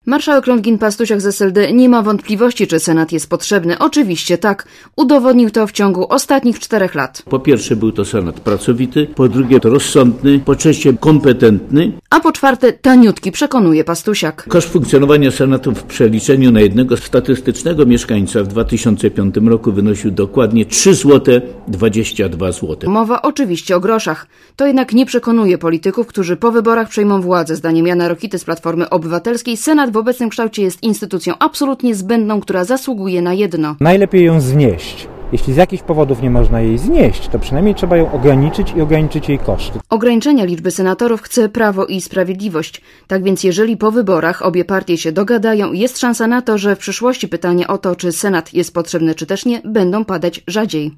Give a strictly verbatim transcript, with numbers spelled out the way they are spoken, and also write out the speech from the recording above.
Marszałek Rądkin-Pastusiak z S L D nie ma wątpliwości, czy Senat jest potrzebny. Oczywiście tak. Udowodnił to w ciągu ostatnich czterech lat. Po pierwsze był to Senat pracowity, po drugie to rozsądny, po trzecie kompetentny. A po czwarte taniutki, przekonuje Pastusiak. Koszt funkcjonowania Senatu w przeliczeniu na jednego statystycznego mieszkańca w dwa tysiące piątym roku wynosił dokładnie trzy złote dwadzieścia dwa złote. Mowa oczywiście o groszach. To jednak nie przekonuje polityków, którzy po wyborach przejmą władzę. Zdaniem Jana Rokity z Platformy Obywatelskiej Senat w obecnym kształcie jest instytucją absolutnie zbędną, która zasługuje na jedno. Najlepiej ją znieść. Jeśli z jakichś powodów nie można jej znieść, to przynajmniej trzeba ją ograniczyć i ograniczyć jej koszty. Ograniczenia liczby senatorów chce Prawo i Sprawiedliwość. Tak więc jeżeli po wyborach obie partie się dogadają, jest szansa na to, że w przyszłości pytania o to, czy Senat jest potrzebny czy też nie, będą padać rzadziej.